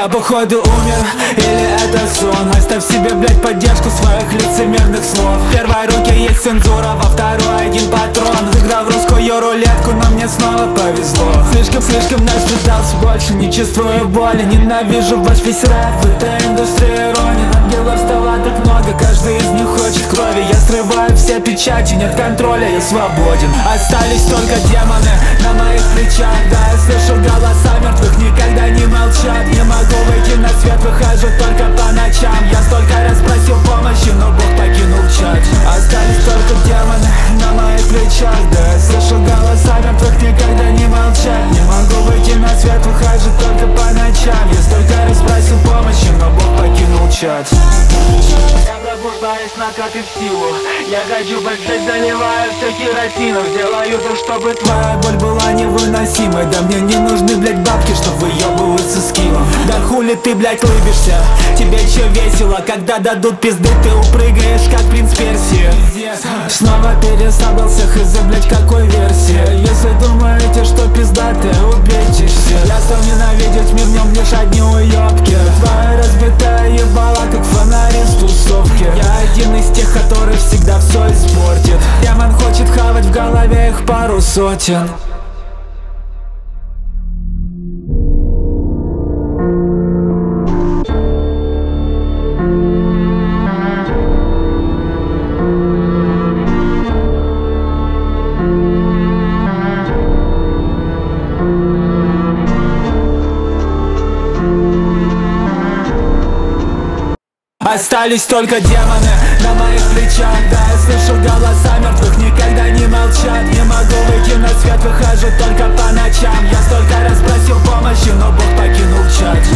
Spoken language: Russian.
Я походу умер, или это сон? Оставь себе, блять, поддержку своих лицемерных слов. В первой руке есть цензура, во второй один патрон. Выиграв русскую рулетку, но мне снова повезло. Слишком наследался, больше не чувствую боли. Ненавижу ваш весь рэп, в этой индустрии ронит. Ангелов стало так много, каждый из них хочет крови. Я срываю все печати, нет контроля, я свободен. Остались только демоны на моих плечах. Да, я слышу голоса мертвых, никогда не молчат. Не могу выйти на свет, выхожу только по ночам. Я столько раз просил помощи, но Бог покинул чат. Остались только демоны на моих плечах. Да, я слышу голоса мертвых, никогда не молчат. Не могу выйти на свет, выхожу только по ночам. Я столько раз просил помощи, но Бог покинул чат. Я пробуждаюсь, накопив силу. Я хочу бежать, заливаю все керосином. Сделаю то, чтобы твоя боль была невыносимой. Да мне не нужны, блять, бабки, чтоб выебываться с килом. Да хули ты, блять, лыбишься? Тебе чё весело? Когда дадут пизды, ты упрыгаешь, как принц Персии. Снова пересадался, хз, блять, какой версии. Если думаете, что пиздатые, убейтесь все. Я стал ненавидеть мир, в нем лишь одни уёбки. Твоя разбитая ебала, как фонари с тусовки. Я один из тех, который всегда все испортит. Демон хочет хавать, в голове их пару сотен. Остались только демоны на моих плечах. Да, я слышу голоса мертвых, никогда не молчат. Не могу выйти на свет, выхожу только по ночам. Я столько раз просил помощи, но Бог покинул чат.